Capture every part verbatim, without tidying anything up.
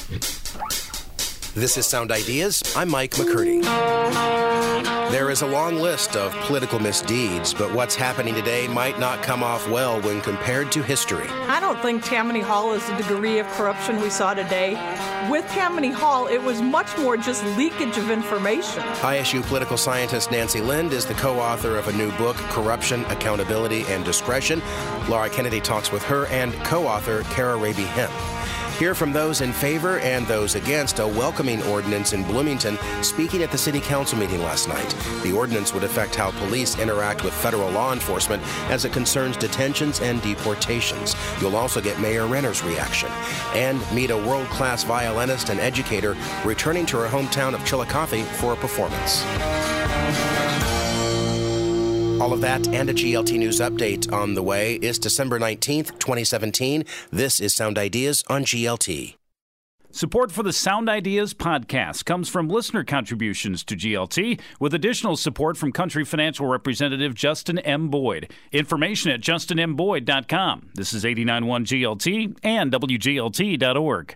This is Sound Ideas. I'm Mike McCurdy. There is a long list of political misdeeds, but what's happening today might not come off well when compared to history. I don't think Tammany Hall is the degree of corruption we saw today. With Tammany Hall, it was much more just leakage of information. I S U political scientist Nancy Lind is the co-author of a new book, Corruption, Accountability, and Discretion. Laura Kennedy talks with her and co-author Kara Raby Hemp. Hear from those in favor and those against a welcoming ordinance in Bloomington speaking at the city council meeting last night. The ordinance would affect how police interact with federal law enforcement as it concerns detentions and deportations. You'll also get Mayor Renner's reaction and meet a world-class violinist and educator returning to her hometown of Chillicothe for a performance. All of that and a G L T News update on the way. It's December nineteenth, twenty seventeen. This is Sound Ideas on G L T. Support for the Sound Ideas podcast comes from listener contributions to G L T, with additional support from Country Financial Representative Justin M. Boyd. Information at justin m boyd dot com. This is eighty-nine point one G L T and W G L T dot org.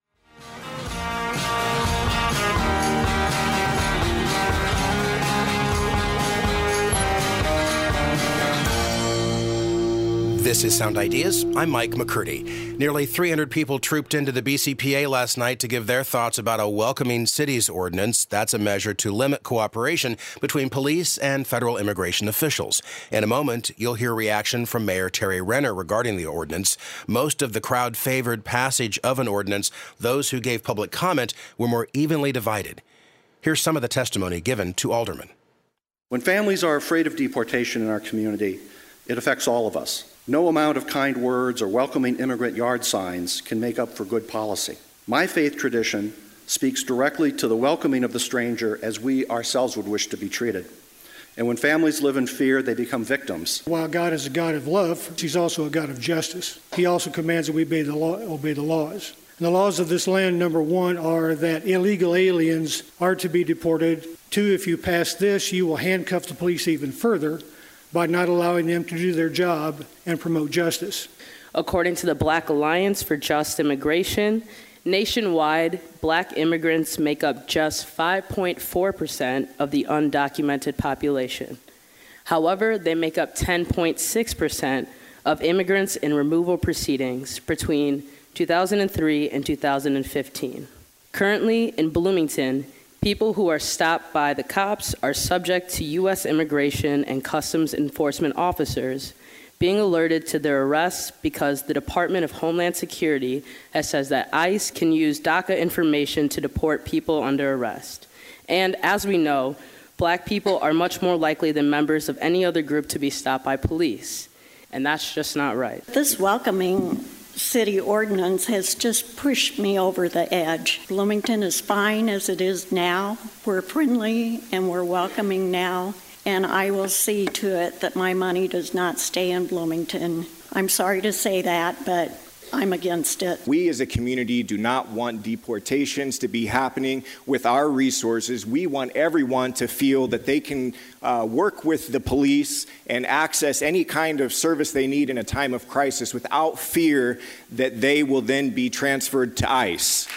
This is Sound Ideas. I'm Mike McCurdy. Nearly three hundred people trooped into the B C P A last night to give their thoughts about a welcoming cities ordinance. That's a measure to limit cooperation between police and federal immigration officials. In a moment, you'll hear reaction from Mayor Terry Renner regarding the ordinance. Most of the crowd favored passage of an ordinance. Those who gave public comment were more evenly divided. Here's some of the testimony given to aldermen. When families are afraid of deportation in our community, it affects all of us. No amount of kind words or welcoming immigrant yard signs can make up for good policy. My faith tradition speaks directly to the welcoming of the stranger as we ourselves would wish to be treated. And when families live in fear, they become victims. While God is a God of love, He's also a God of justice. He also commands that we obey the law, obey the laws. And the laws of this land, number one, are that illegal aliens are to be deported. Two, if you pass this, you will handcuff the police even further by not allowing them to do their job and promote justice. According to the Black Alliance for Just Immigration, nationwide, Black immigrants make up just five point four percent of the undocumented population. However, they make up ten point six percent of immigrants in removal proceedings between two thousand three and two thousand fifteen. Currently, in Bloomington, people who are stopped by the cops are subject to U S Immigration and Customs Enforcement officers being alerted to their arrests because the Department of Homeland Security has said that ICE can use DACA information to deport people under arrest. And as we know, Black people are much more likely than members of any other group to be stopped by police. And that's just not right. This welcoming city ordinance has just pushed me over the edge. Bloomington is fine as it is now. We're friendly and we're welcoming now, and I will see to it that my money does not stay in Bloomington. I'm sorry to say that, but I'm against it. We as a community do not want deportations to be happening with our resources. We want everyone to feel that they can uh, work with the police and access any kind of service they need in a time of crisis without fear that they will then be transferred to ICE.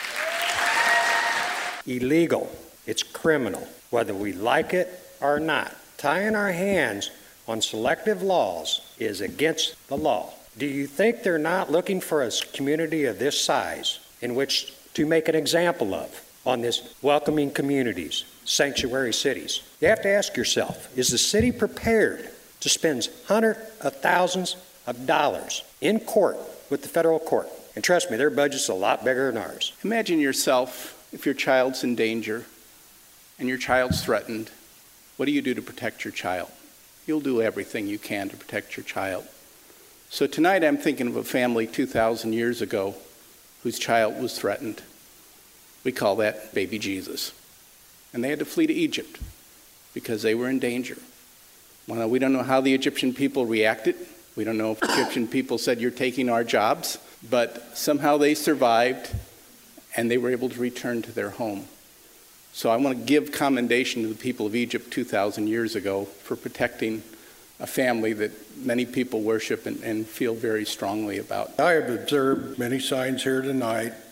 Illegal. It's criminal, whether we like it or not. Tying our hands on selective laws is against the law. Do you think they're not looking for a community of this size in which to make an example of on this welcoming communities, sanctuary cities? You have to ask yourself, is the city prepared to spend hundreds of thousands of dollars in court with the federal court? And trust me, their budget's a lot bigger than ours. Imagine yourself if your child's in danger and your child's threatened. What do you do to protect your child? You'll do everything you can to protect your child. So tonight I'm thinking of a family two thousand years ago whose child was threatened. We call that baby Jesus. And they had to flee to Egypt because they were in danger. Well, we don't know how the Egyptian people reacted. We don't know if the Egyptian people said, "You're taking our jobs," but somehow they survived and they were able to return to their home. So I want to give commendation to the people of Egypt two thousand years ago for protecting a family that many people worship and, and feel very strongly about. I have observed many signs here tonight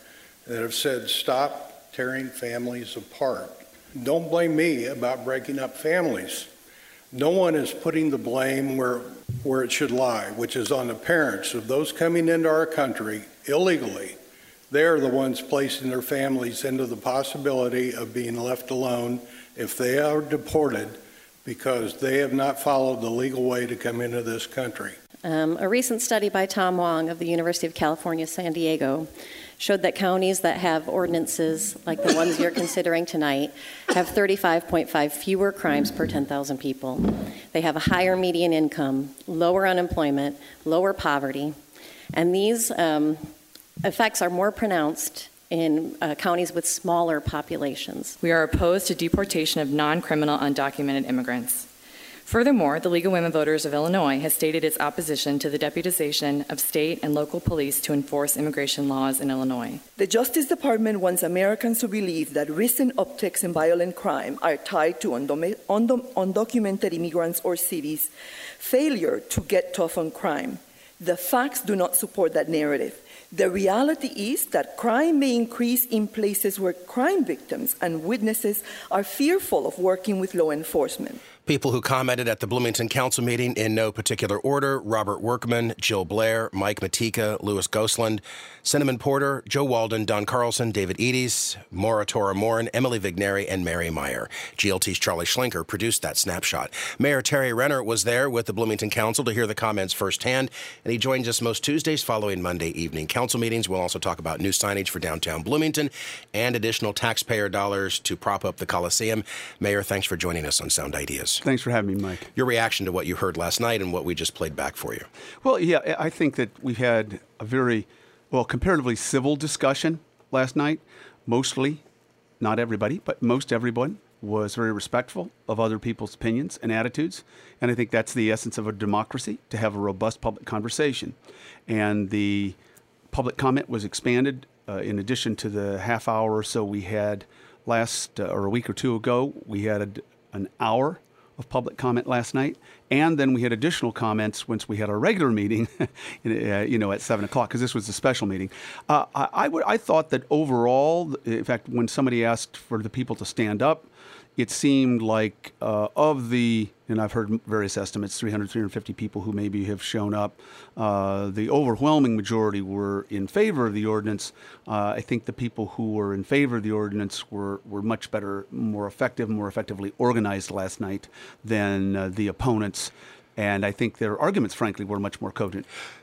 that have said, stop tearing families apart. Don't blame me about breaking up families. No one is putting the blame where, where it should lie, which is on the parents of those coming into our country illegally. They're the ones placing their families into the possibility of being left alone if they are deported because they have not followed the legal way to come into this country. Um, a recent study by Tom Wong of the University of California, San Diego, showed that counties that have ordinances like the ones you're considering tonight have thirty-five point five fewer crimes per ten thousand people. They have a higher median income, lower unemployment, lower poverty, and these um, effects are more pronounced in uh, counties with smaller populations. We are opposed to deportation of non-criminal undocumented immigrants. Furthermore, the League of Women Voters of Illinois has stated its opposition to the deputization of state and local police to enforce immigration laws in Illinois. The Justice Department wants Americans to believe that recent upticks in violent crime are tied to undom- undom- undocumented immigrants or cities' failure to get tough on crime. The facts do not support that narrative. The reality is that crime may increase in places where crime victims and witnesses are fearful of working with law enforcement. People who commented at the Bloomington Council meeting in no particular order: Robert Workman, Jill Blair, Mike Matika, Louis Gosland, Cinnamon Porter, Joe Walden, Don Carlson, David Eades, Maura Tora Morin, Emily Vigneri, and Mary Meyer. G L T's Charlie Schlenker produced that snapshot. Mayor Terry Renner was there with the Bloomington Council to hear the comments firsthand, and he joins us most Tuesdays following Monday evening council meetings. We'll also talk about new signage for downtown Bloomington and additional taxpayer dollars to prop up the Coliseum. Mayor, thanks for joining us on Sound Ideas. Thanks for having me, Mike. Your reaction to what you heard last night and what we just played back for you. Well, yeah, I think that we had a very, well, comparatively civil discussion last night. Mostly, not everybody, but most everyone was very respectful of other people's opinions and attitudes. And I think that's the essence of a democracy, to have a robust public conversation. And the public comment was expanded uh, in addition to the half hour or so we had last, uh, or a week or two ago. We had a, an hour of public comment last night, and then we had additional comments once we had our regular meeting, you know, at seven o'clock, because this was a special meeting. Uh, I, I, would, I thought that overall, in fact, when somebody asked for the people to stand up, it seemed like uh, of the, and I've heard various estimates, three hundred, three hundred fifty people who maybe have shown up, uh, the overwhelming majority were in favor of the ordinance. Uh, I think the people who were in favor of the ordinance were, were much better, more effective, more effectively organized last night than uh, the opponents. And I think their arguments, frankly, were much more cogent.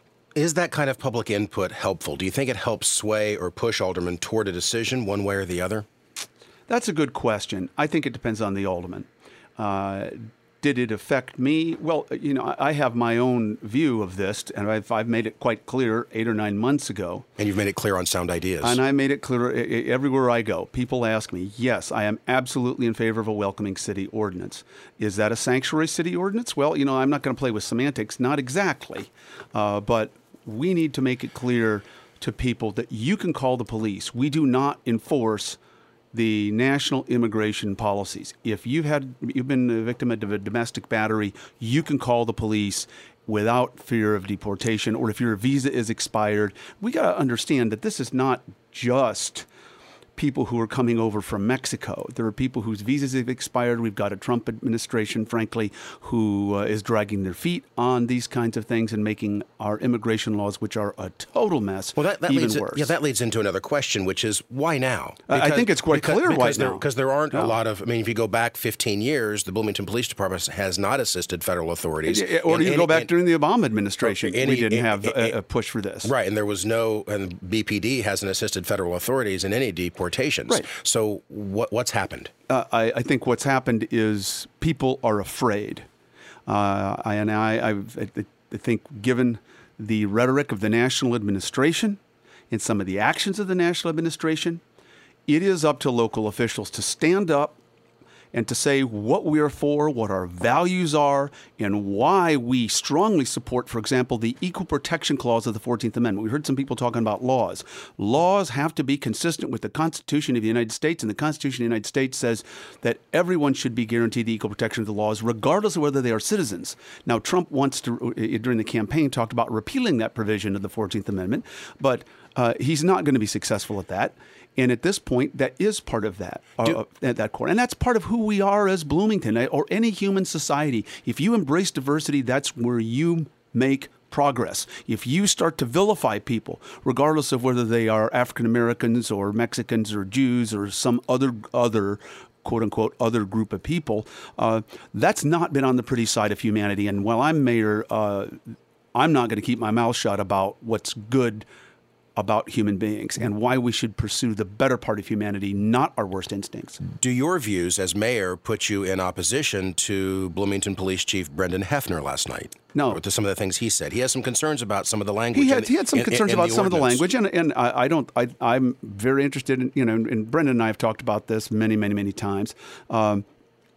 Is that kind of public input helpful? Do you think it helps sway or push aldermen toward a decision one way or the other? That's a good question. I think it depends on the alderman. Uh, did it affect me? Well, you know, I have my own view of this, and I've, I've made it quite clear eight or nine months ago. And you've made it clear on Sound Ideas. And I made it clear everywhere I go. People ask me, yes, I am absolutely in favor of a welcoming city ordinance. Is that a sanctuary city ordinance? Well, you know, I'm not going to play with semantics. Not exactly. Uh, but we need to make it clear to people that you can call the police. We do not enforce the national immigration policies. If you've had you've been a victim of a domestic battery, you can call the police without fear of deportation, or if your visa is expired. We got to understand that this is not just people who are coming over from Mexico. There are people whose visas have expired. We've got a Trump administration, frankly, who uh, is dragging their feet on these kinds of things and making our immigration laws, which are a total mess, well, that, that even leads, worse. Yeah, that leads into another question, which is why now? Because, I think it's quite because, clear because right there, now. Because there aren't no. a lot of, I mean, if you go back fifteen years, the Bloomington Police Department has not assisted federal authorities. Or you any, go back any, during the Obama administration, any, we didn't any, have any, a, a push for this. Right, and there was no, and B P D hasn't assisted federal authorities in any deportations. Right. So what, what's happened? Uh, I, I think what's happened is people are afraid. Uh, I, and I, I, I think given the rhetoric of the national administration and some of the actions of the national administration, it is up to local officials to stand up and to say what we are for, what our values are, and why we strongly support, for example, the Equal Protection Clause of the fourteenth Amendment. We heard some people talking about laws. Laws have to be consistent with the Constitution of the United States, and the Constitution of the United States says that everyone should be guaranteed the equal protection of the laws, regardless of whether they are citizens. Now, Trump wants to, during the campaign, talked about repealing that provision of the fourteenth Amendment, but Uh, he's not going to be successful at that. And at this point, that is part of that, uh, at that core. And that's part of who we are as Bloomington or any human society. If you embrace diversity, that's where you make progress. If you start to vilify people, regardless of whether they are African Americans or Mexicans or Jews or some other other quote unquote other group of people, uh, that's not been on the pretty side of humanity. And while I'm mayor, uh, I'm not going to keep my mouth shut about what's good about human beings and why we should pursue the better part of humanity, not our worst instincts. Do your views as mayor put you in opposition to Bloomington Police Chief Brendan Hefner last night? No. Or to some of the things he said. He has some concerns about some of the language. He had, in, he had some in, concerns in, in about the some ordinance. of the language, and, and I, I don't. I, I'm very interested in, you know, and Brendan and I have talked about this many, many, many times. Um,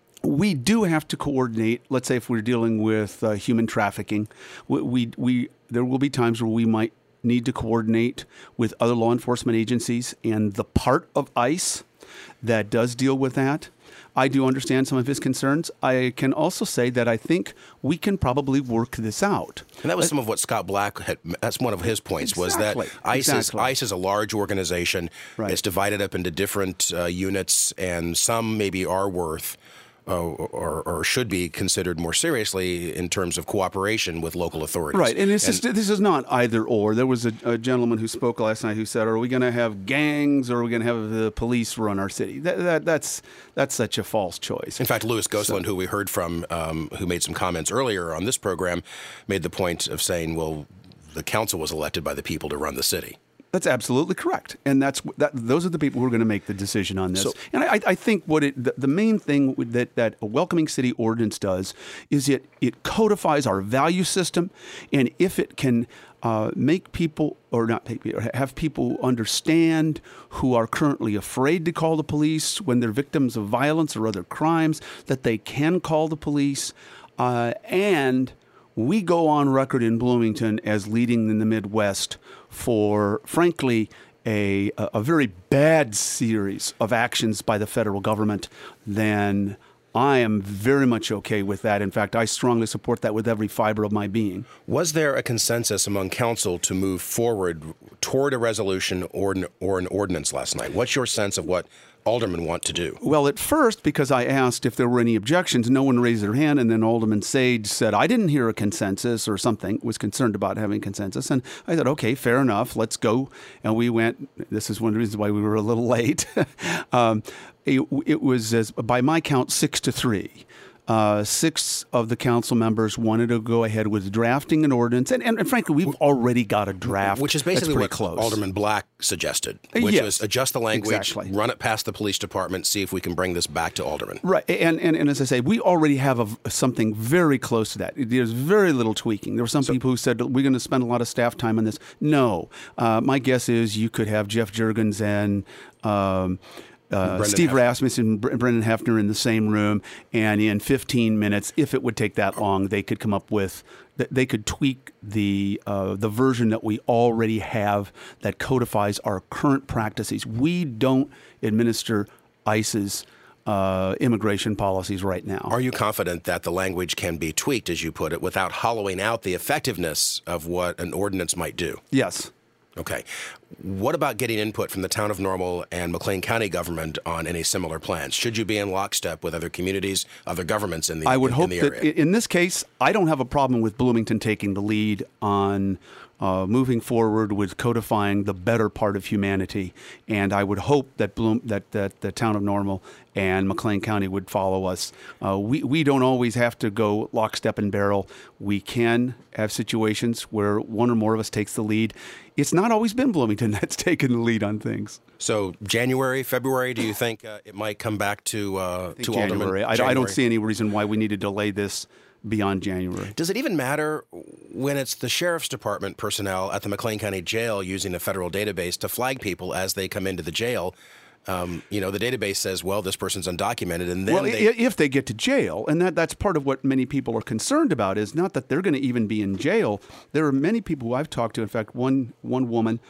we do have to coordinate. Let's say if we're dealing with uh, human trafficking, we, we we there will be times where we might need to coordinate with other law enforcement agencies, and the part of ICE that does deal with that, I do understand some of his concerns. I can also say that I think we can probably work this out. And that was some of what Scott Black had, that's one of his points, Exactly. was that ICE, Exactly. is, ICE is a large organization. Right. It's divided up into different uh, units, and some maybe are worth Uh, or, or should be considered more seriously in terms of cooperation with local authorities. Right, and this is this is not either or. There was a, a gentleman who spoke last night who said, "Are we going to have gangs, or are we going to have the police run our city?" That, that that's that's such a false choice. In fact, Louis Gosselin, so, who we heard from, um, who made some comments earlier on this program, made the point of saying, "Well, the council was elected by the people to run the city." That's absolutely correct, and that's that. Those are the people who are going to make the decision on this. So, and I, I think what it, the, the main thing that that a welcoming city ordinance does is it it codifies our value system, and if it can uh, make people or not make people, have people understand who are currently afraid to call the police when they're victims of violence or other crimes, that they can call the police, uh, and we go on record in Bloomington as leading in the Midwest for, frankly, a, a very bad series of actions by the federal government, then I am very much okay with that. In fact, I strongly support that with every fiber of my being. Was there a consensus among council to move forward toward a resolution or an, or an ordinance last night? What's your sense of what aldermen want to do? Well, at first, because I asked if there were any objections, no one raised their hand, and then Alderman Sage said, I didn't hear a consensus or something, was concerned about having consensus. And I said, okay, fair enough, let's go. And we went, this is one of the reasons why we were a little late. um, it, it was, as, by my count, six to three. Uh, six of the council members wanted to go ahead with drafting an ordinance, and, and, and frankly, we've already got a draft. Which is basically what close. Alderman Black suggested, which yes, was adjust the language, exactly. run it past the police department, see if we can bring this back to aldermen. Right, and, and, and as I say, we already have a, something very close to that. There's very little tweaking. There were some so, people who said, we're going to spend a lot of staff time on this. No. Uh, my guess is you could have Jeff Juergens and Um, Uh, Steve Hefner. Rasmussen and Bre- Brendan Hefner in the same room, and in fifteen minutes, if it would take that long, they could come up with, they could tweak the uh, the version that we already have that codifies our current practices. We don't administer ICE's uh, immigration policies right now. Are you confident that the language can be tweaked, as you put it, without hollowing out the effectiveness of what an ordinance might do? Yes. Okay. What about getting input from the town of Normal and McLean County government on any similar plans? Should you be in lockstep with other communities, other governments in the, I would in, hope in the that area? In this case, I don't have a problem with Bloomington taking the lead on uh, moving forward with codifying the better part of humanity, and I would hope that Bloom that, that the town of Normal and McLean County would follow us. Uh, we we don't always have to go lockstep and barrel. We can have situations where one or more of us takes the lead. It's not always been Bloomington that's taken the lead on things. So January, February, do you think uh, it might come back to uh, to January. aldermen? I, January. I don't see any reason why we need to delay this beyond January. Does it even matter when it's the sheriff's department personnel at the McLean County Jail using a federal database to flag people as they come into the jail? Um, you know, the database says, well, this person's undocumented, and then well, they... if they get to jail, and that, that's part of what many people are concerned about, is not that they're going to even be in jail. There are many people who I've talked to. In fact, one one woman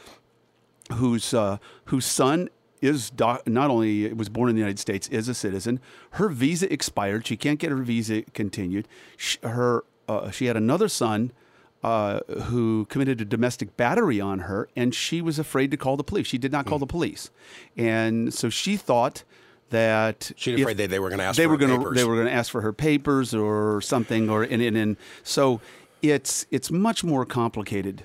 whose uh, whose son is do- not only was born in the United States, is a citizen. Her visa expired. She can't get her visa continued. She, her uh, she had another son uh, who committed a domestic battery on her, and she was afraid to call the police. She did not call mm. the police, and so she thought that she's afraid they, they were going to ask they for were her gonna, papers. They were going to ask for her papers or something, or and, and, and so it's it's much more complicated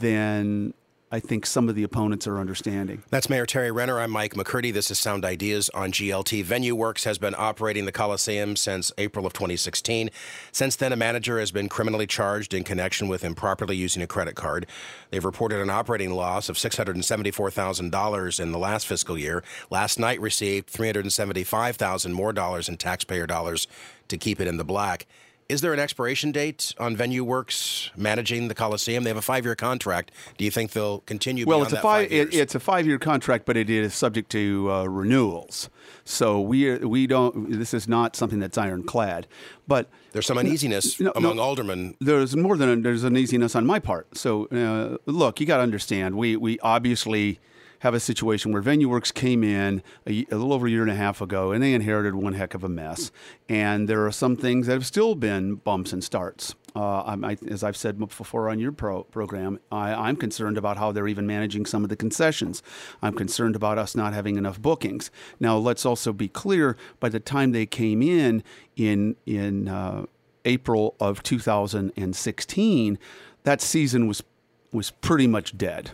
than I think some of the opponents are understanding. That's Mayor Terry Renner. I'm Mike McCurdy. This is Sound Ideas on G L T. Venue Works has been operating the Coliseum since April of twenty sixteen. Since then, a manager has been criminally charged in connection with improperly using a credit card. They've reported an operating loss of six hundred seventy-four thousand dollars in the last fiscal year. Last night received three hundred seventy-five thousand dollars more dollars in taxpayer dollars to keep it in the black. Is there an expiration date on Venue Works managing the Coliseum? They have a five-year contract. Do you think they'll continue well, beyond it's a that five, five years? It, it's a five-year contract, but it is subject to uh, renewals. So we we don't. This is not something that's ironclad. But there's some uneasiness no, among no, aldermen. There's more than a, there's uneasiness on my part. So uh, look, you got to understand. We we obviously have a situation where Venue Works came in a, a little over a year and a half ago, and they inherited one heck of a mess. And there are some things that have still been bumps and starts. Uh, I'm, I, as I've said before on your pro program, I, I'm concerned about how they're even managing some of the concessions. I'm concerned about us not having enough bookings. Now, let's also be clear, by the time they came in in, in uh, April of two thousand sixteen, that season was was pretty much dead.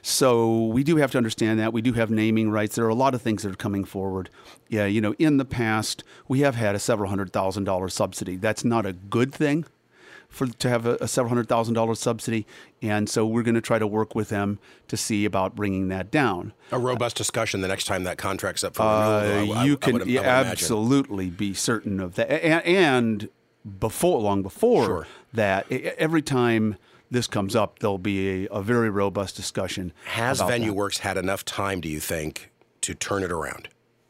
So we do have to understand that. We do have naming rights. There are a lot of things that are coming forward. Yeah, you know, in the past, we have had a several hundred thousand dollar subsidy. That's not a good thing for to have a, a several hundred thousand dollar subsidy. And so we're going to try to work with them to see about bringing that down. A robust discussion the next time that contract's up for uh, renewal. I, you I, can I would, I would absolutely imagine. be certain of that. And, and before, long before sure. that, every time this comes up, there'll be a, a very robust discussion. Has about Venue that. Works had enough time, do you think, to turn it around?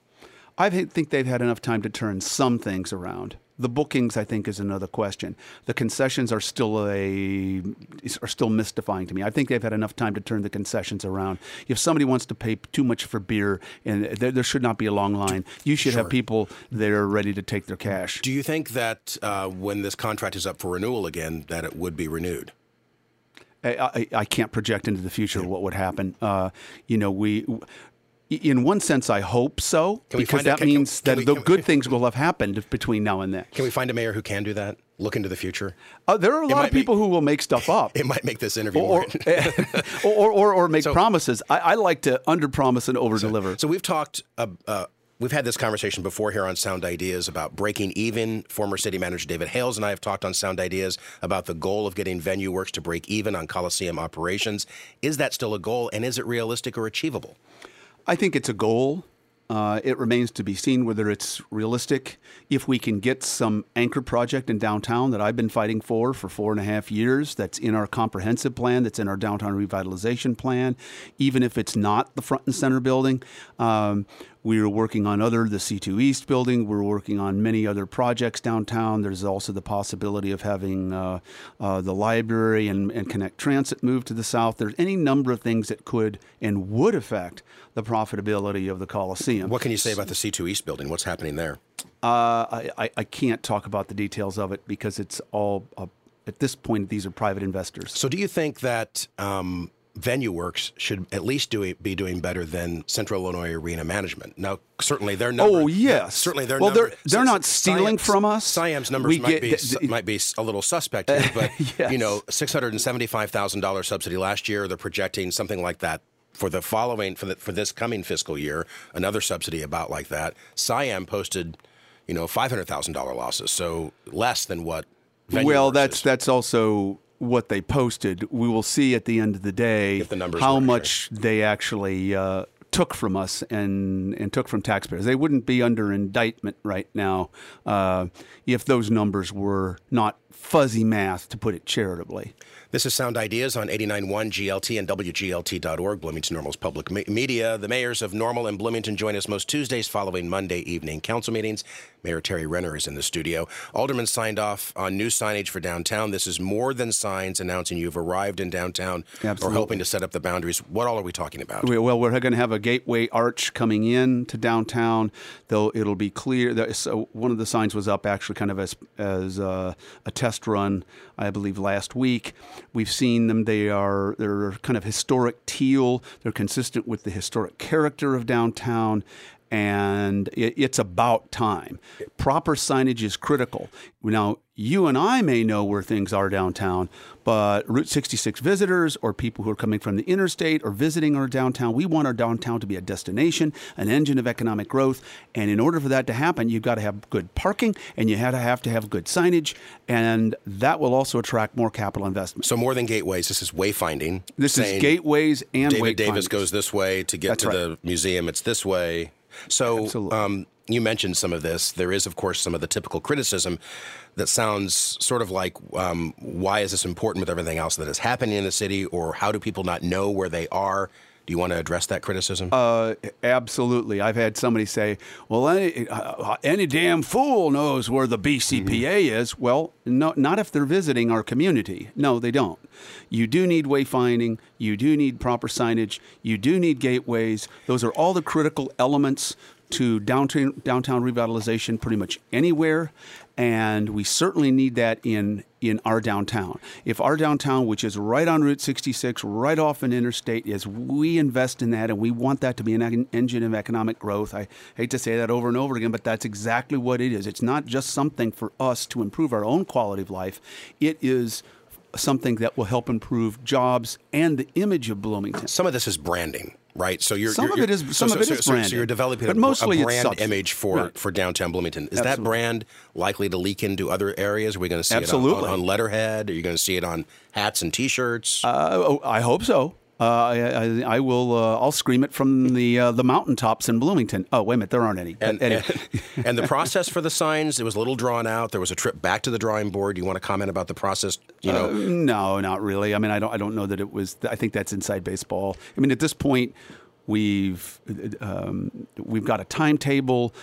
I think they've had enough time to turn some things around. The bookings, I think, is another question. The concessions are still a are still mystifying to me. I think they've had enough time to turn the concessions around. If somebody wants to pay too much for beer, and there, there should not be a long line, you should sure. have people there ready to take their cash. Do you think that uh, when this contract is up for renewal again, that it would be renewed? I, I, I can't project into the future what would happen. Uh, you know, we, in one sense, I hope so, Can we because find that a, can, means can, can that we, the can, good things will have happened between now and then. Can we find a mayor who can do that? Look into the future? Uh, there are a It lot might of people make, who will make stuff up. It might make this interview or, or, or, or, or make so, promises. I, I like to under-promise and over-deliver. So, so we've talked uh, uh, We've had this conversation before here on Sound Ideas about breaking even. Former city manager David Hales and I have talked on Sound Ideas about the goal of getting Venue Works to break even on Coliseum operations. Is that still a goal, and is it realistic or achievable? I think it's a goal. Uh, it remains to be seen whether it's realistic. If we can get some anchor project in downtown that I've been fighting for for four and a half years, that's in our comprehensive plan, that's in our downtown revitalization plan, even if it's not the front and center building. Um, we're working on other, the C two East building. We're working on many other projects downtown. There's also the possibility of having uh, uh, the library and, and Connect Transit move to the south. There's any number of things that could and would affect the profitability of the Coliseum. What can you say about the C two East building? What's happening there? Uh, I, I can't talk about the details of it because it's all, uh, at this point, these are private investors. So do you think that um, Venue Works should at least do, be doing better than Central Illinois Arena Management? Now, certainly their numbers. Oh, yes. Certainly their well, number, they're, they're not stealing Siam's, from us. Siam's numbers we might, get, be, th- th- might be a little suspect here, but, yes. you know, six hundred seventy-five thousand dollars subsidy last year. They're projecting something like that for the following, for the, for this coming fiscal year, another subsidy about like that. Siam posted, you know, five hundred thousand dollars losses, so less than what Venue Well, Works that's is. that's also what they posted. We will see at the end of the day If the numbers how work, much they actually uh, took from us and, and took from taxpayers. They wouldn't be under indictment right now uh, if those numbers were not fuzzy math, to put it charitably. This is Sound Ideas on eighty-nine point one G L T and W G L T dot org, Bloomington Normal's public me- media. The mayors of Normal and Bloomington join us most Tuesdays following Monday evening council meetings. Mayor Terry Renner is in the studio. Aldermen signed off on new signage for downtown. This is more than signs announcing you've arrived in downtown Absolutely. or helping to set up the boundaries. What all are we talking about? Well, we're going to have a gateway arch coming in to downtown. Though it'll be clear. That, so one of the signs was up actually kind of as as uh, a test run, I believe, last week. We've seen them. They are they're kind of historic teal. They're consistent with the historic character of downtown. And it, it's about time. Proper signage is critical. Now, you and I may know where things are downtown, but Route sixty-six visitors or people who are coming from the interstate or visiting our downtown, we want our downtown to be a destination, an engine of economic growth. And in order for that to happen, you've got to have good parking and you have to have to have good signage. And that will also attract more capital investment. So more than gateways, this is wayfinding. This is gateways and David wayfinders. Davis goes this way. To get That's to right. the museum, it's this way. So um, you mentioned some of this. There is, of course, some of the typical criticism that sounds sort of like, um, why is this important with everything else that is happening in the city, or how do people not know where they are? Do you want to address that criticism? Uh, absolutely. I've had somebody say, well, any, uh, any damn fool knows where the B C P A mm-hmm. is. Well, no, not if they're visiting our community. No, they don't. You do need wayfinding. You do need proper signage. You do need gateways. Those are all the critical elements to downtown, downtown revitalization pretty much anywhere. And we certainly need that in, in our downtown. If our downtown, which is right on Route sixty-six, right off an interstate, is we invest in that and we want that to be an engine of economic growth. I hate to say that over and over again, but that's exactly what it is. It's not just something for us to improve our own quality of life. It is something that will help improve jobs and the image of Bloomington. Some of this is branding. Right, so you're some you're, of it is so, some so, of it so, is so, branding, so you're developing but a, mostly a brand it's image for, right. for downtown Bloomington. Is Absolutely. that brand likely to leak into other areas? Are we going to see Absolutely. it on, on letterhead? Are you going to see it on hats and T-shirts? Uh, oh, I hope so. Uh, I, I, I will. Uh, I'll scream it from the uh, the mountaintops in Bloomington. Oh, wait a minute, there aren't any. And, anyway. and, and the process for the signs, it was a little drawn out. There was a trip back to the drawing board. Do you want to comment about the process? You know, uh, no, not really. I mean, I don't. I don't know that it was. I think that's inside baseball. I mean, at this point, we've um, we've got a timetable,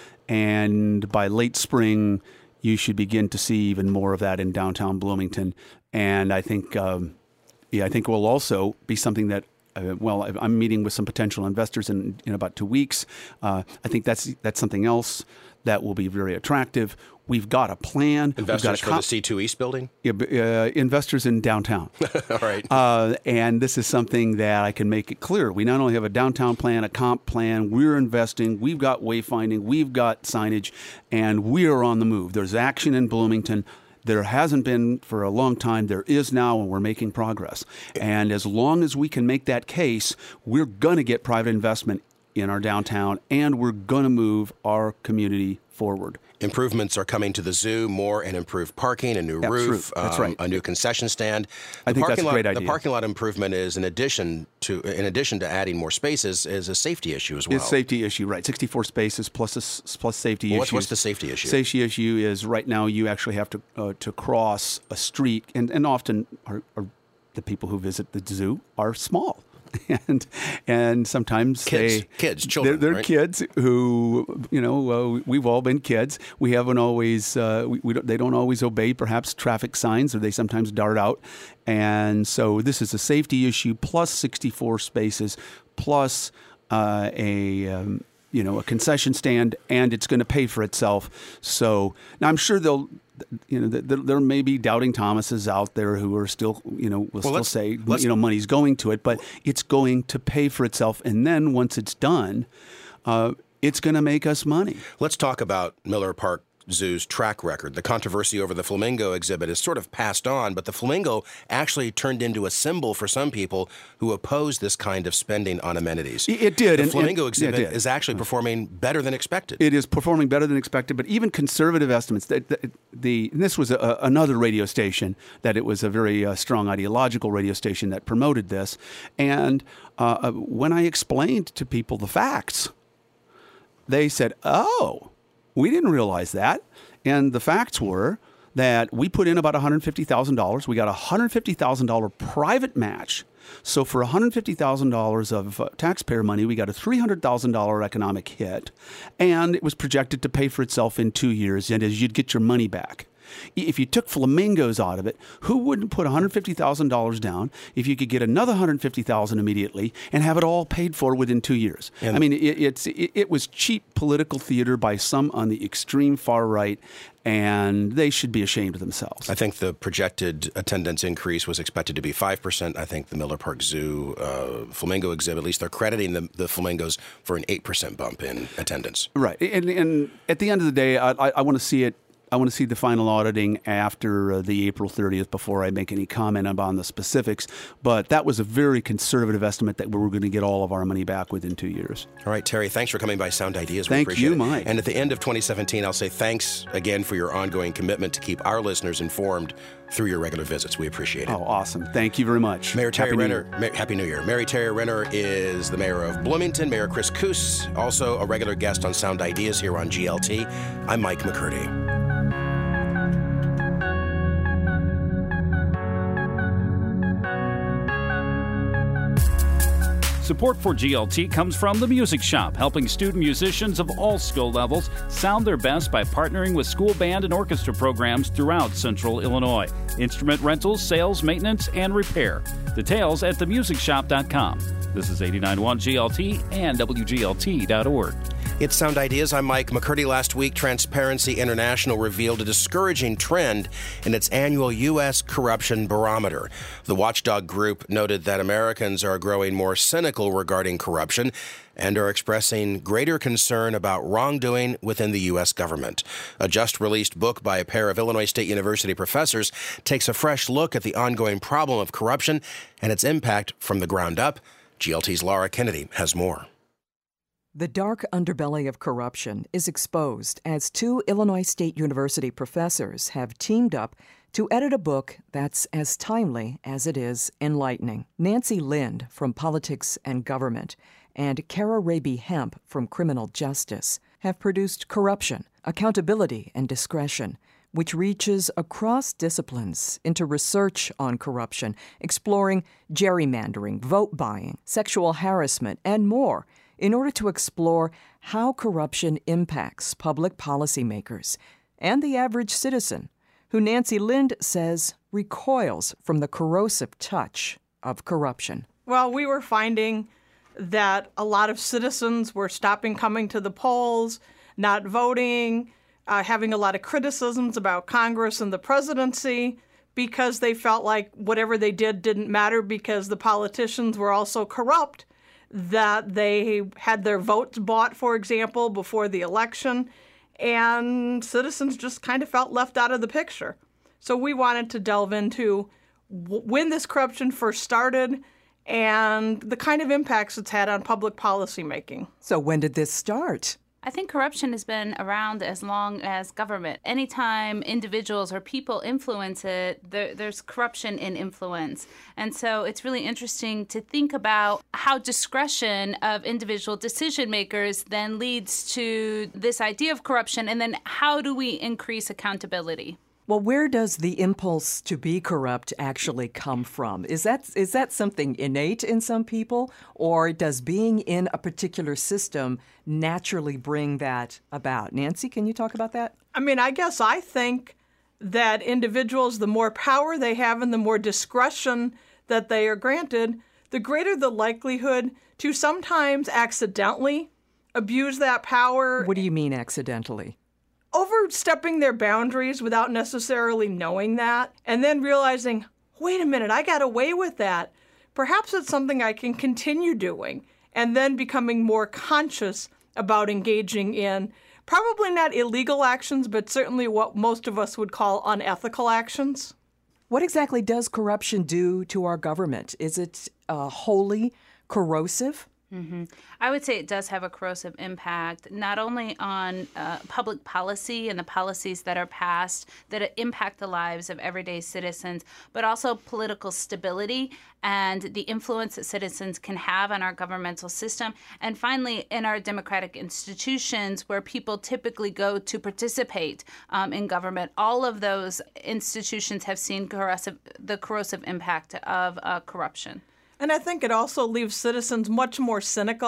and by late spring, you should begin to see even more of that in downtown Bloomington. And I think. Um, Yeah, I think it will also be something that, uh, well, I'm meeting with some potential investors in, in about two weeks. Uh, I think that's that's something else that will be very attractive. We've got a plan. Investors We've got a for com- the C two East building? Yeah, uh, investors in downtown. All right. Uh, and this is something that I can make it clear. We not only have a downtown plan, a comp plan, we're investing, we've got wayfinding, we've got signage, and we are on the move. There's action in Bloomington. There hasn't been for a long time. There is now, and we're making progress. And as long as we can make that case, we're going to get private investment in our downtown, and we're going to move our community forward. Improvements are coming to the zoo, more and improved parking, a new That's roof, true. That's um, right. a new concession stand. I The think that's parking a lot, great idea. The parking lot improvement is in addition to in addition to adding more spaces is a safety issue as well. It's a safety issue, right? sixty-four spaces plus a, plus safety well, what's, issues. what's the safety issue? Safety issue is right now you actually have to uh, to cross a street, and, and often are, are the people who visit the zoo are small. And and sometimes kids, they kids, children, they're, they're right? kids who you know uh, we've all been kids. We haven't always uh, we, we don't, they don't always obey perhaps traffic signs, or they sometimes dart out. And so this is a safety issue plus sixty-four spaces plus uh, a um, you know a concession stand, and it's going to pay for itself. So now I'm sure they'll. You know, there, there may be doubting Thomases out there who are still, you know, will well, still say, let's, you know, money's going to it, but it's going to pay for itself. And then once it's done, uh, it's going to make us money. Let's talk about Miller Park Zoo's track record. The controversy over the flamingo exhibit is sort of passed on, but the flamingo actually turned into a symbol for some people who oppose this kind of spending on amenities. It did. The and, flamingo and, exhibit yeah, is actually performing better than expected. It is performing better than expected, but even conservative estimates, the, the, the and this was a, another radio station, that it was a very uh, strong ideological radio station that promoted this. And uh, when I explained to people the facts, they said, oh, we didn't realize that. And the facts were that we put in about one hundred fifty thousand dollars. We got a one hundred fifty thousand dollars private match. So for one hundred fifty thousand dollars of uh, taxpayer money, we got a three hundred thousand dollars economic hit. And it was projected to pay for itself in two years, and as you'd get your money back. If you took flamingos out of it, who wouldn't put one hundred fifty thousand dollars down if you could get another one hundred fifty thousand dollars immediately and have it all paid for within two years? And I mean, it, it's, it, it was cheap political theater by some on the extreme far right, and they should be ashamed of themselves. I think the projected attendance increase was expected to be five percent. I think the Miller Park Zoo uh, flamingo exhibit, at least they're crediting the, the flamingos for an eight percent bump in attendance. Right. And, and at the end of the day, I, I, I want to see it. I want to see the final auditing after uh, the April thirtieth before I make any comment on the specifics. But that was a very conservative estimate that we were going to get all of our money back within two years. All right, Terry, thanks for coming by Sound Ideas. Thank we appreciate you, it. Mike. And at the end of twenty seventeen, I'll say thanks again for your ongoing commitment to keep our listeners informed through your regular visits. We appreciate it. Oh, awesome. Thank you very much. Mayor Terry Happy New Renner. Ma- Happy New Year. Mary Terry Renner is the mayor of Bloomington. Mayor Chris Coos, also a regular guest on Sound Ideas here on G L T. I'm Mike McCurdy. Support for G L T comes from The Music Shop, helping student musicians of all skill levels sound their best by partnering with school band and orchestra programs throughout Central Illinois. Instrument rentals, sales, maintenance, and repair. Details at the music shop dot com. This is eighty-nine point one G L T and W G L T dot org. It's Sound Ideas. I'm Mike McCurdy. Last week, Transparency International revealed a discouraging trend in its annual U S corruption barometer. The watchdog group noted that Americans are growing more cynical regarding corruption and are expressing greater concern about wrongdoing within the U S government. A just-released book by a pair of Illinois State University professors takes a fresh look at the ongoing problem of corruption and its impact from the ground up. G L T's Laura Kennedy has more. The dark underbelly of corruption is exposed as two Illinois State University professors have teamed up to edit a book that's as timely as it is enlightening. Nancy Lind from Politics and Government and Kara Raby Hemp from Criminal Justice have produced Corruption, Accountability, and Discretion, which reaches across disciplines into research on corruption, exploring gerrymandering, vote buying, sexual harassment, and more, in order to explore how corruption impacts public policymakers and the average citizen, who Nancy Lind says recoils from the corrosive touch of corruption. Well, we were finding that a lot of citizens were stopping coming to the polls, not voting, uh, having a lot of criticisms about Congress and the presidency because they felt like whatever they did didn't matter because the politicians were also corrupt, that they had their votes bought, for example, before the election, and citizens just kind of felt left out of the picture. So we wanted to delve into w- when this corruption first started and the kind of impacts it's had on public policy making. So when did this start? I think corruption has been around as long as government. Anytime individuals or people influence it, there, there's corruption in influence. And so it's really interesting to think about how discretion of individual decision makers then leads to this idea of corruption, and then how do we increase accountability? Well, where does the impulse to be corrupt actually come from? Is that is that something innate in some people, or does being in a particular system naturally bring that about? Nancy, can you talk about that? I mean, I guess I think that individuals, the more power they have and the more discretion that they are granted, the greater the likelihood to sometimes accidentally abuse that power. What do you mean accidentally? Overstepping their boundaries without necessarily knowing that, and then realizing, wait a minute, I got away with that. Perhaps it's something I can continue doing, and then becoming more conscious about engaging in probably not illegal actions, but certainly what most of us would call unethical actions. What exactly does corruption do to our government? Is it uh, wholly corrosive? Mm-hmm. I would say it does have a corrosive impact, not only on uh, public policy and the policies that are passed that impact the lives of everyday citizens, but also political stability and the influence that citizens can have on our governmental system. And finally, in our democratic institutions where people typically go to participate um, in government, all of those institutions have seen corrosive, the corrosive impact of uh, corruption. And I think it also leaves citizens much more cynical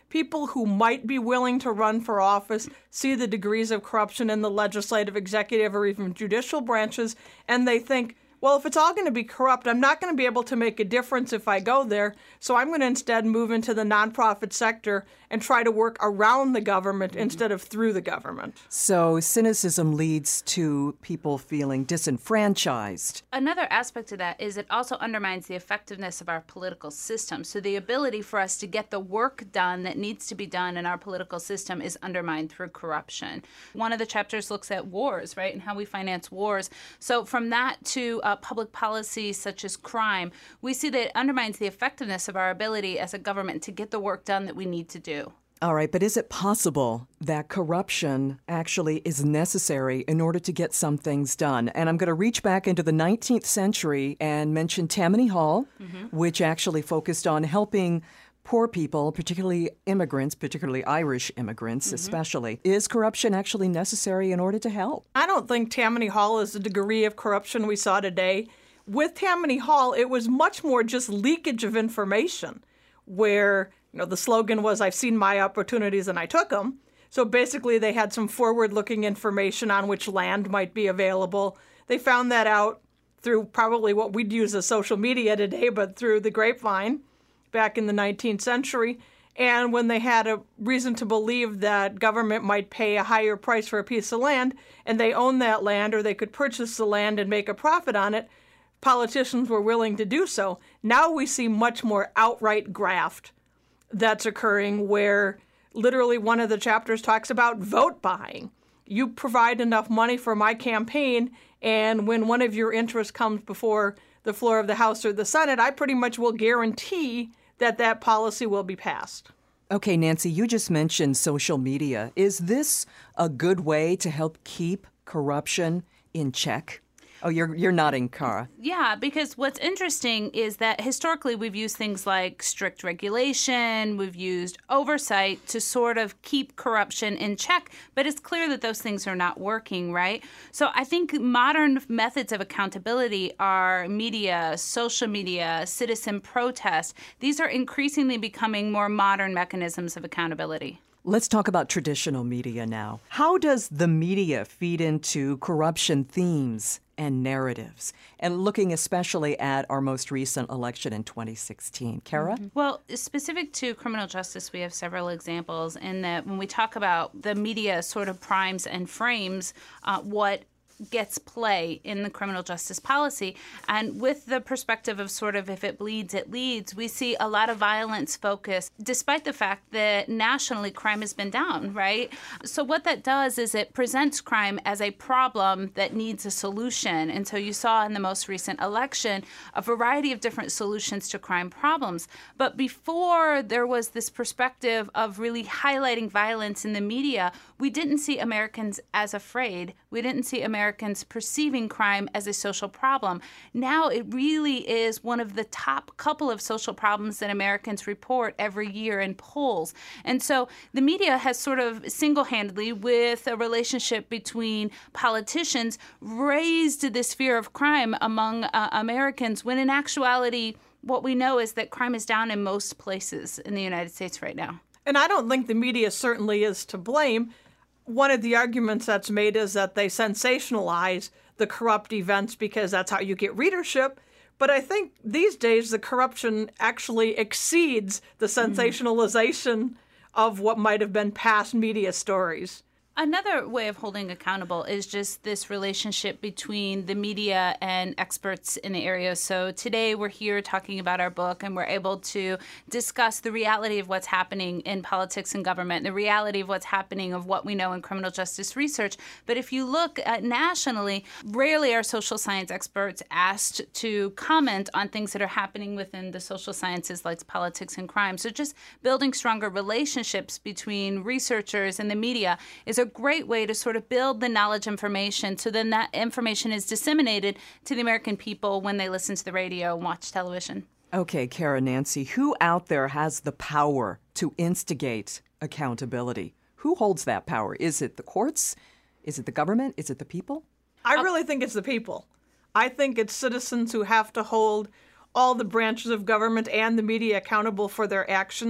people who might be willing to run for office see the degrees of corruption in the legislative, executive, or even judicial branches, and they think, well, if it's all going to be corrupt, I'm not going to be able to make a difference if I go there, so I'm going to instead move into the nonprofit sector and try to work around the government mm-hmm. instead of through the government. So cynicism leads to people feeling disenfranchised. Another aspect of that is it also undermines the effectiveness of our political system. So the ability for us to get the work done that needs to be done in our political system is undermined through corruption. One of the chapters looks at wars, right, and how we finance wars. So from that to uh, public policy such as crime, we see that it undermines the effectiveness of our ability as a government to get the work done that we need to do. All right, but is it possible that corruption actually is necessary in order to get some things done? And I'm going to reach back into the nineteenth century and mention Tammany Hall, mm-hmm. which actually focused on helping poor people, particularly immigrants, particularly Irish immigrants mm-hmm. especially. Is corruption actually necessary in order to help? I don't think Tammany Hall is the degree of corruption we saw today. With Tammany Hall, it was much more just leakage of information, where you know the slogan was, I've seen my opportunities and I took them. So basically they had some forward-looking information on which land might be available. They found that out through probably what we'd use as social media today, but through the grapevine back in the nineteenth century. And when they had a reason to believe that government might pay a higher price for a piece of land, and they owned that land or they could purchase the land and make a profit on it, politicians were willing to do so. Now we see much more outright graft that's occurring, where literally one of the chapters talks about vote buying. You provide enough money for my campaign, and when one of your interests comes before the floor of the House or the Senate, I pretty much will guarantee that that policy will be passed. Okay, Nancy, you just mentioned social media. Is this a good way to help keep corruption in check? Oh, you're you're nodding, Cara. Yeah, because what's interesting is that historically we've used things like strict regulation, we've used oversight to sort of keep corruption in check, but it's clear that those things are not working, right? So I think modern methods of accountability are media, social media, citizen protest. These are increasingly becoming more modern mechanisms of accountability. Let's talk about traditional media now. How does the media feed into corruption themes and narratives, and looking especially at our most recent election in twenty sixteen? Cara? Mm-hmm. Well, specific to criminal justice, we have several examples in that when we talk about the media sort of primes and frames uh, what gets play in the criminal justice policy. And with the perspective of sort of if it bleeds, it leads, we see a lot of violence focus, despite the fact that nationally crime has been down, right? So what that does is it presents crime as a problem that needs a solution. And so you saw in the most recent election a variety of different solutions to crime problems. But before there was this perspective of really highlighting violence in the media, we didn't see Americans as afraid. We didn't see Americans Americans perceiving crime as a social problem. Now it really is one of the top couple of social problems that Americans report every year in polls. And so the media has sort of single-handedly, with a relationship between politicians, raised this fear of crime among uh, Americans, when in actuality, what we know is that crime is down in most places in the United States right now. And I don't think the media certainly is to blame. One of the arguments that's made is that they sensationalize the corrupt events because that's how you get readership. But I think these days the corruption actually exceeds the sensationalization mm-hmm. of what might have been past media stories. Another way of holding accountable is just this relationship between the media and experts in the area. So today we're here talking about our book, and we're able to discuss the reality of what's happening in politics and government, the reality of what's happening of what we know in criminal justice research. But if you look at nationally, rarely are social science experts asked to comment on things that are happening within the social sciences like politics and crime. So just building stronger relationships between researchers and the media is a great way to sort of build the knowledge information, so then that information is disseminated to the American people when they listen to the radio and watch television. Okay, Cara, Nancy, who out there has the power to instigate accountability? Who holds that power? Is it the courts? Is it the government? Is it the people? I really think it's the people. I think it's citizens who have to hold all the branches of government and the media accountable for their actions.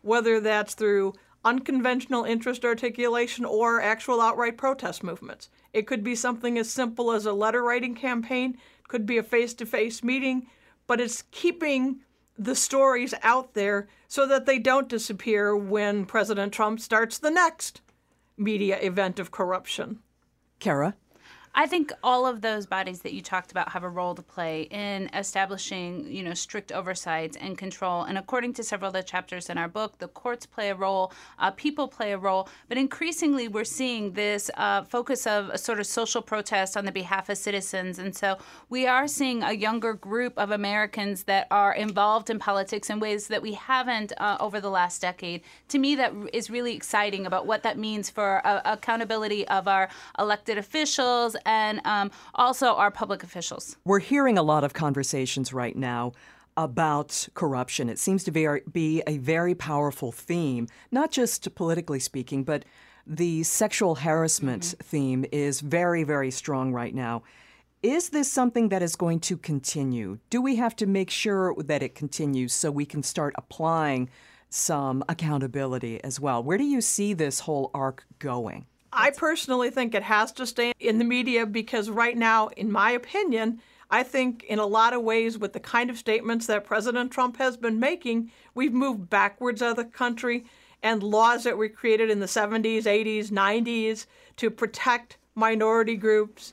whether that's through unconventional interest articulation or actual outright protest movements. It could be something as simple as a letter writing campaign, it could be a face-to-face meeting, but it's keeping the stories out there so that they don't disappear when President Trump starts the next media event of corruption. Kara? I think all of those bodies that you talked about have a role to play in establishing, you know, strict oversight and control. And according to several of the chapters in our book, the courts play a role, uh, people play a role. But increasingly, we're seeing this uh, focus of a sort of social protest on the behalf of citizens. And so we are seeing a younger group of Americans that are involved in politics in ways that we haven't uh, over the last decade. To me, that is really exciting about what that means for uh, accountability of our elected officials and um, also our public officials. We're hearing a lot of conversations right now about corruption. It seems to be, be a very powerful theme, not just politically speaking, but the sexual harassment mm-hmm. theme is very, very strong right now. Is this something that is going to continue? Do we have to make sure that it continues so we can start applying some accountability as well? Where do you see this whole arc going? I personally think it has to stay in the media because right now, in my opinion, I think in a lot of ways with the kind of statements that President Trump has been making, we've moved backwards as a country, and laws that were created in the seventies, eighties, nineties to protect minority groups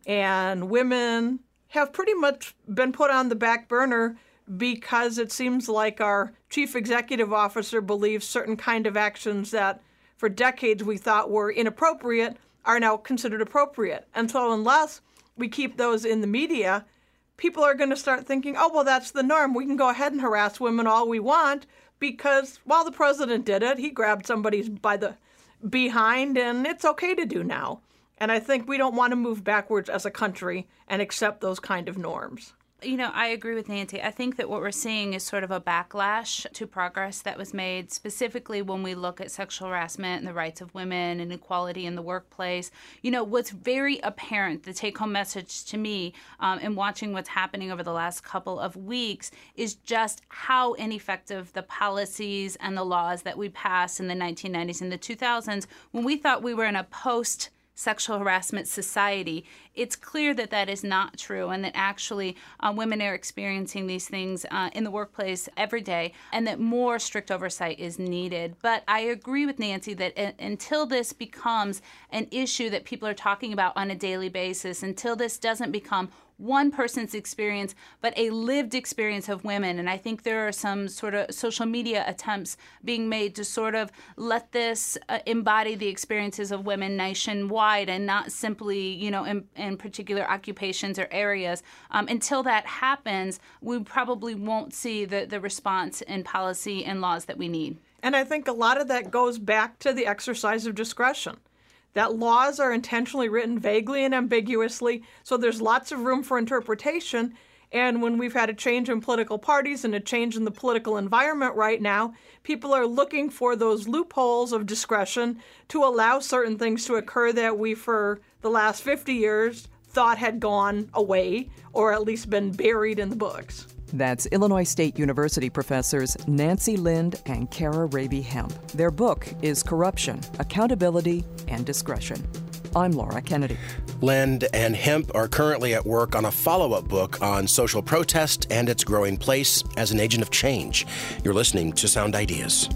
and women have pretty much been put on the back burner because it seems like our chief executive officer believes certain kind of actions that for decades we thought were inappropriate are now considered appropriate. And so unless we keep those in the media, people are going to start thinking, oh, well, that's the norm. We can go ahead and harass women all we want because, well, the president did it. He grabbed somebody by the behind, and it's okay to do now. And I think we don't want to move backwards as a country and accept those kind of norms. You know, I agree with Nancy. I think that what we're seeing is sort of a backlash to progress that was made, specifically when we look at sexual harassment and the rights of women and equality in the workplace. You know, what's very apparent, the take-home message to me um, in watching what's happening over the last couple of weeks is just how ineffective the policies and the laws that we passed in the nineteen nineties and the two thousands when we thought we were in a post sexual harassment society. It's clear that that is not true and that actually uh, women are experiencing these things uh, in the workplace every day and that more strict oversight is needed. But I agree with Nancy that uh, until this becomes an issue that people are talking about on a daily basis, until this doesn't become one person's experience, but a lived experience of women. And I think there are some sort of social media attempts being made to sort of let this uh, embody the experiences of women nationwide and not simply, you know, in, in particular occupations or areas. Um, until that happens, we probably won't see the, the response in policy and laws that we need. And I think a lot of that goes back to the exercise of discretion. That laws are intentionally written vaguely and ambiguously, so there's lots of room for interpretation. And when we've had a change in political parties and a change in the political environment right now, people are looking for those loopholes of discretion to allow certain things to occur that we, for the last fifty years, thought had gone away or at least been buried in the books. That's Illinois State University professors Nancy Lind and Kara Raby Hemp. Their book is Corruption, Accountability, and Discretion. I'm Laura Kennedy. Lind and Hemp are currently at work on a follow-up book on social protest and its growing place as an agent of change. You're listening to Sound Ideas.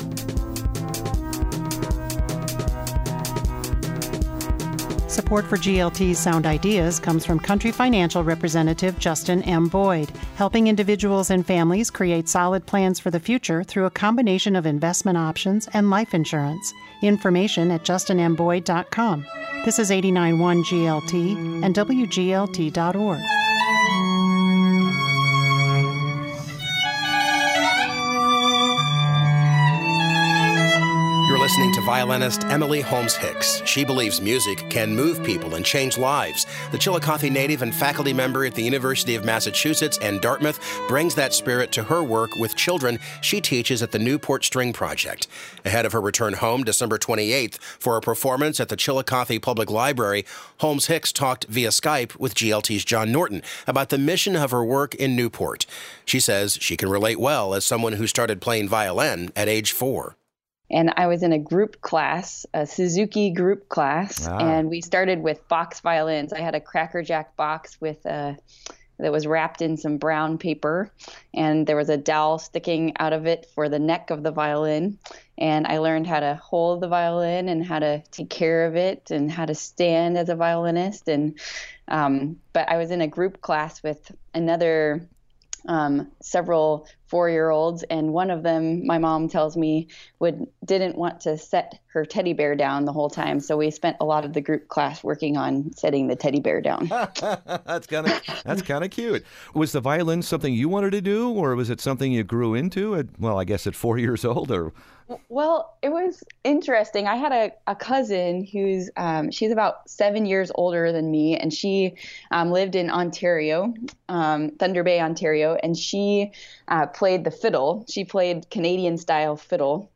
Support for G L T's Sound Ideas comes from Country Financial Representative Justin M. Boyd, helping individuals and families create solid plans for the future through a combination of investment options and life insurance. Information at justin m boyd dot com. This is eighty-nine point one G L T and W G L T dot org. You're listening to Violet violinist Emily Holmes Hicks. She believes music can move people and change lives. The Chillicothe native and faculty member at the University of Massachusetts and Dartmouth brings that spirit to her work with children she teaches at the Newport String Project. Ahead of her return home December twenty-eighth for a performance at the Chillicothe Public Library, Holmes Hicks talked via Skype with G L T's John Norton about the mission of her work in Newport. She says she can relate well as someone who started playing violin at age four. And I was in a group class, a Suzuki group class, ah. and we started with box violins. I had a Cracker Jack box with a, that was wrapped in some brown paper, and there was a dowel sticking out of it for the neck of the violin. And I learned how to hold the violin and how to take care of it and how to stand as a violinist. And um, but I was in a group class with another Um, several four-year-olds, and one of them, my mom tells me, would didn't want to set her teddy bear down the whole time. So we spent a lot of the group class working on setting the teddy bear down. That's kind of that's kind of cute. Was the violin something you wanted to do, or was it something you grew into at, well, I guess at four years old? Or Well, it was interesting. I had a, a cousin who's, um, she's about seven years older than me, and she um, lived in Ontario, um, Thunder Bay, Ontario, and she uh, played the fiddle. She played Canadian-style fiddle,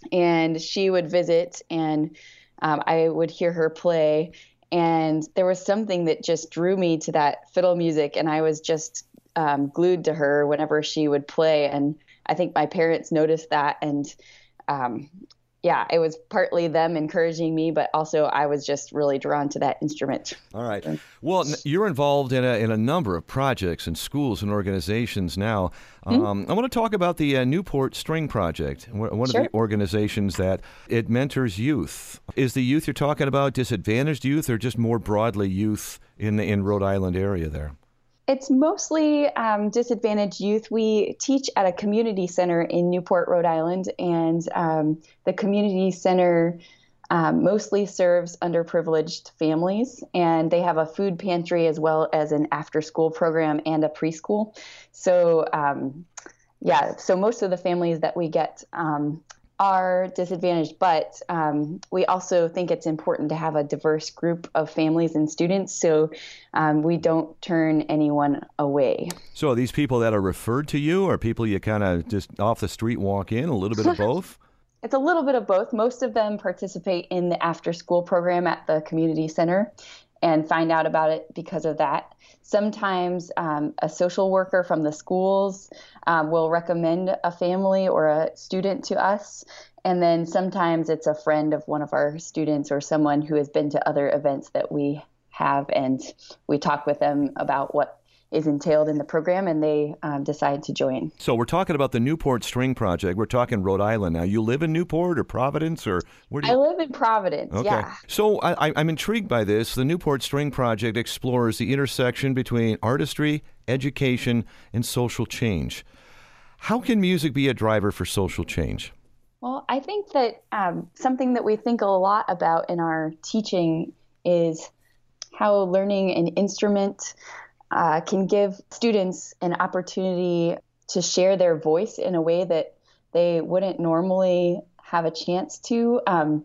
and she would visit, and um, I would hear her play, and there was something that just drew me to that fiddle music, and I was just um, glued to her whenever she would play, and I think my parents noticed that, and Um, yeah, it was partly them encouraging me, but also I was just really drawn to that instrument. All right. Well, you're involved in a, in a number of projects and schools and organizations now. Mm-hmm. Um, I want to talk about the uh, Newport String Project, one Sure. of the organizations that it mentors youth. Is the youth you're talking about disadvantaged youth, or just more broadly youth in the in Rhode Island area there? It's mostly um, disadvantaged youth. We teach at a community center in Newport, Rhode Island, and um, the community center um, mostly serves underprivileged families, and they have a food pantry as well as an after-school program and a preschool. So, um, yeah, so most of the families that we get um, are disadvantaged, but um, we also think it's important to have a diverse group of families and students, so um, we don't turn anyone away. So are these people that are referred to you, or people you kind of just off the street walk in, a little bit of both? It's a little bit of both. Most of them participate in the after-school program at the community center and find out about it because of that. Sometimes um, a social worker from the schools um, will recommend a family or a student to us. And then sometimes it's a friend of one of our students or someone who has been to other events that we have, and we talk with them about what is entailed in the program, and they um, decide to join. So we're talking about the Newport String Project. We're talking Rhode Island now. You live in Newport or Providence, or where do you? I live in Providence, okay. yeah. So I, I'm intrigued by this. The Newport String Project explores the intersection between artistry, education, and social change. How can music be a driver for social change? Well, I think that um, something that we think a lot about in our teaching is how learning an instrument Uh, can give students an opportunity to share their voice in a way that they wouldn't normally have a chance to. Um,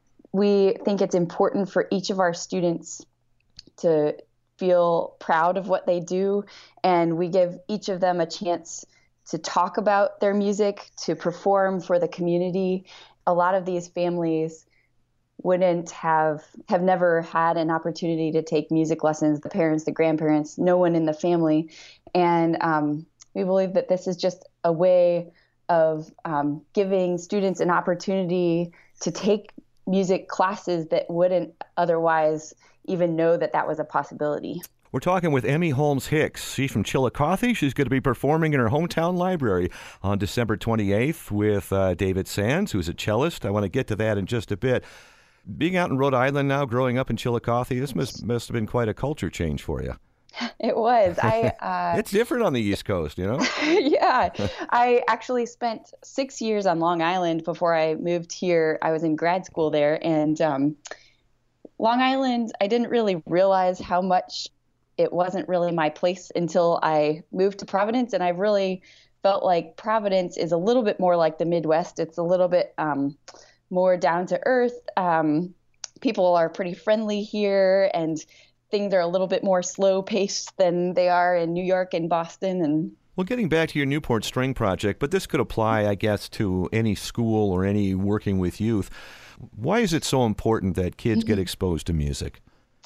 we think it's important for each of our students to feel proud of what they do, and we give each of them a chance to talk about their music, to perform for the community. A lot of these families wouldn't have have never had an opportunity to take music lessons, the parents, the grandparents, no one in the family. And um, we believe that this is just a way of um, giving students an opportunity to take music classes that wouldn't otherwise even know that that was a possibility. We're talking with Emmy Holmes Hicks. She's from Chillicothe. She's going to be performing in her hometown library on December twenty-eighth with uh, David Sands, who's a cellist. I want to get to that in just a bit. Being out in Rhode Island now, growing up in Chillicothe, this must must have been quite a culture change for you. It was. I. Uh, it's different on the East Coast, you know? Yeah. I actually spent six years on Long Island before I moved here. I was in grad school there. And um, Long Island, I didn't really realize how much it wasn't really my place until I moved to Providence. And I really felt like Providence is a little bit more like the Midwest. It's a little bit um, more down to earth. Um, people are pretty friendly here, and things are a little bit more slow paced than they are in New York and Boston. And well, getting back to your Newport String Project, but this could apply, I guess, to any school or any working with youth. Why is it so important that kids mm-hmm. get exposed to music?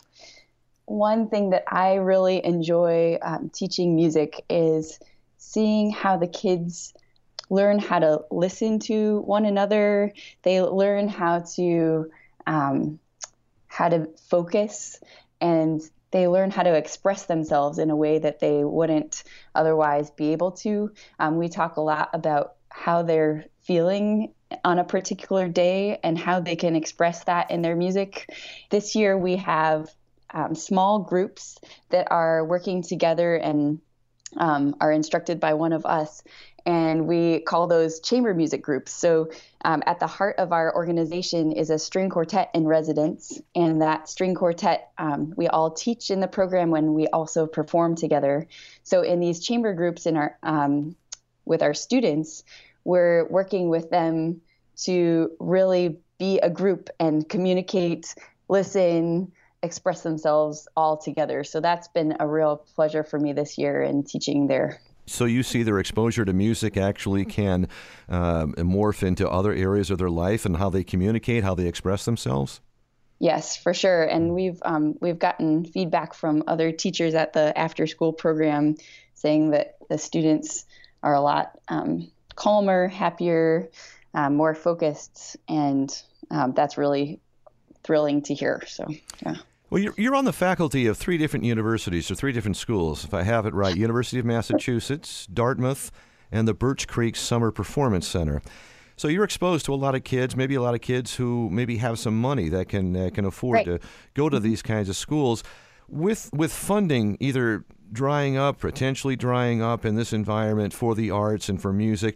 One thing that I really enjoy um, teaching music is seeing how the kids learn how to listen to one another. They learn how to um, how to focus, and they learn how to express themselves in a way that they wouldn't otherwise be able to. Um, we talk a lot about how they're feeling on a particular day and how they can express that in their music. This year we have um, small groups that are working together and um, are instructed by one of us, and we call those chamber music groups. So um, at the heart of our organization is a string quartet in residence, and that string quartet um, we all teach in the program when we also perform together. So in these chamber groups in our um, with our students, we're working with them to really be a group and communicate, listen, express themselves all together. So that's been a real pleasure for me this year in teaching there. So you see their exposure to music actually can uh, morph into other areas of their life and how they communicate, how they express themselves? Yes, for sure. And we've um, we've gotten feedback from other teachers at the after-school program saying that the students are a lot um, calmer, happier, um, more focused, and um, that's really thrilling to hear. So, yeah. Well, you're, you're on the faculty of three different universities or three different schools, if I have it right. University of Massachusetts, Dartmouth, and the Birch Creek Summer Performance Center. So you're exposed to a lot of kids, maybe a lot of kids who maybe have some money that can uh, can afford right. to go to these kinds of schools. With with funding either drying up, potentially drying up in this environment for the arts and for music,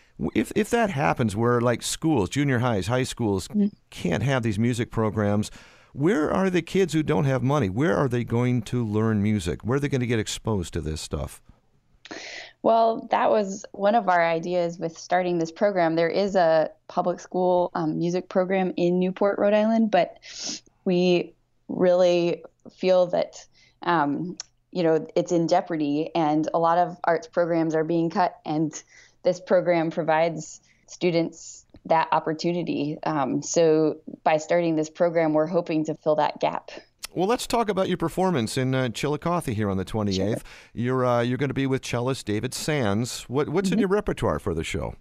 if if that happens where like schools, junior highs, high schools mm-hmm. can't have these music programs, where are the kids who don't have money? Where are they going to learn music? Where are they going to get exposed to this stuff? Well, that was one of our ideas with starting this program. There is a public school um, music program in Newport, Rhode Island, but we really feel that, um, you know, it's in jeopardy, and a lot of arts programs are being cut, and this program provides students that opportunity. Um, so by starting this program, we're hoping to fill that gap. Well, let's talk about your performance in uh, Chillicothe here on the twenty-eighth. Sure. You're uh, you're going to be with cellist David Sands. What what's mm-hmm. in your repertoire for the show?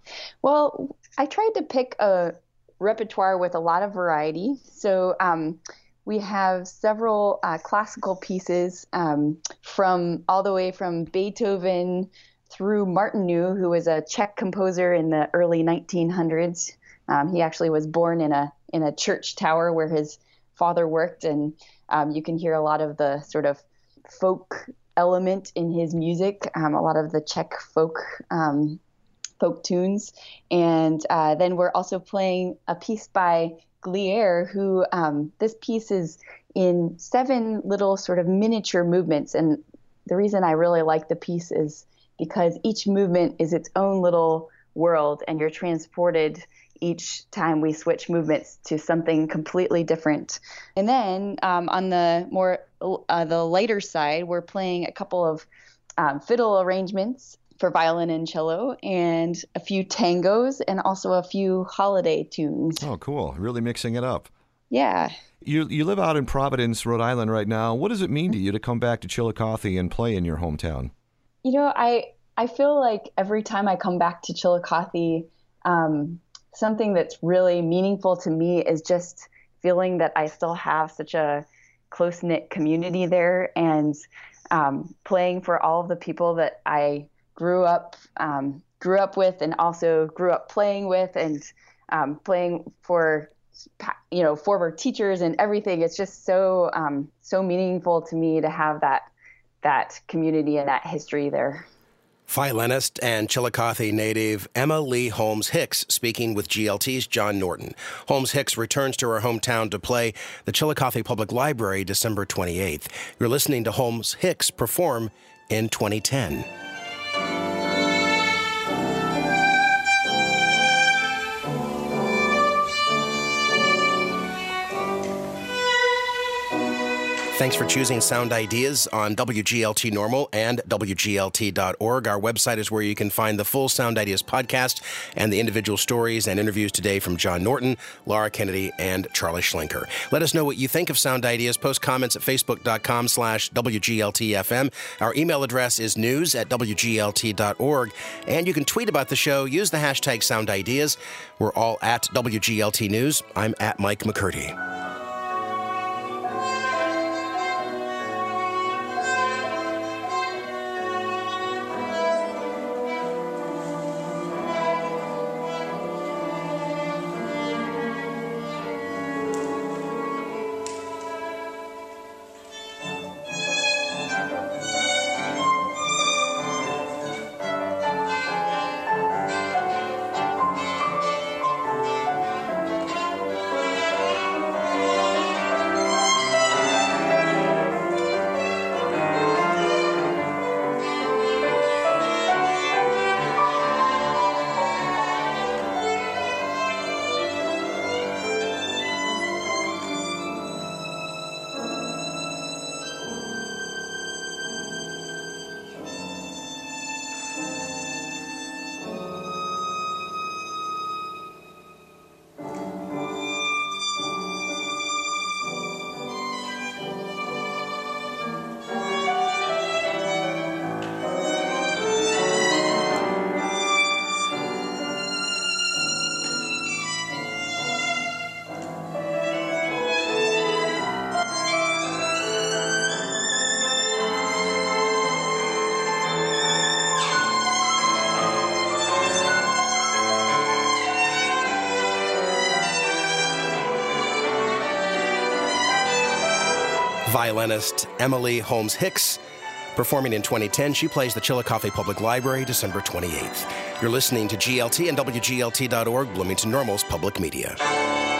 Well, I tried to pick a repertoire with a lot of variety. So um, we have several uh, classical pieces um, from all the way from Beethoven through Martin New, who was a Czech composer in the early nineteen hundreds. Um, he actually was born in a in a church tower where his father worked, and um, you can hear a lot of the sort of folk element in his music, um, a lot of the Czech folk um, folk tunes. And uh, then we're also playing a piece by Glier, who um, this piece is in seven little sort of miniature movements. And the reason I really like the piece is because each movement is its own little world, and you're transported each time we switch movements to something completely different. And then um, on the more uh, the lighter side, we're playing a couple of um, fiddle arrangements for violin and cello, and a few tangos, and also a few holiday tunes. Oh, cool. Really mixing it up. Yeah. You you live out in Providence, Rhode Island right now. What does it mean to you to come back to Chillicothe and play in your hometown? You know, I, I feel like every time I come back to Chillicothe, um, something that's really meaningful to me is just feeling that I still have such a close-knit community there, and um, playing for all of the people that I grew up um, grew up with, and also grew up playing with, and um, playing for you know former teachers and everything. It's just so um, so meaningful to me to have that that community and that history there. Violinist and Chillicothe native Emma Lee Holmes Hicks speaking with G L T's John Norton. Holmes Hicks returns to her hometown to play the Chillicothe Public Library December twenty-eighth. You're listening to Holmes Hicks perform in twenty ten. Thanks for choosing Sound Ideas on W G L T Normal and W G L T dot org. Our website is where you can find the full Sound Ideas podcast and the individual stories and interviews today from John Norton, Laura Kennedy, and Charlie Schlenker. Let us know what you think of Sound Ideas. Post comments at facebook.com slash WGLTFM. Our email address is news at W G L T dot org. And you can tweet about the show. Use the hashtag Sound Ideas. We're all at W G L T News. I'm at Mike McCurdy. Violinist Emily Holmes Hicks, performing in twenty ten. She plays the Chillicothe Public Library December twenty-eighth. You're listening to G L T and W G L T dot org, Bloomington Normal's public media.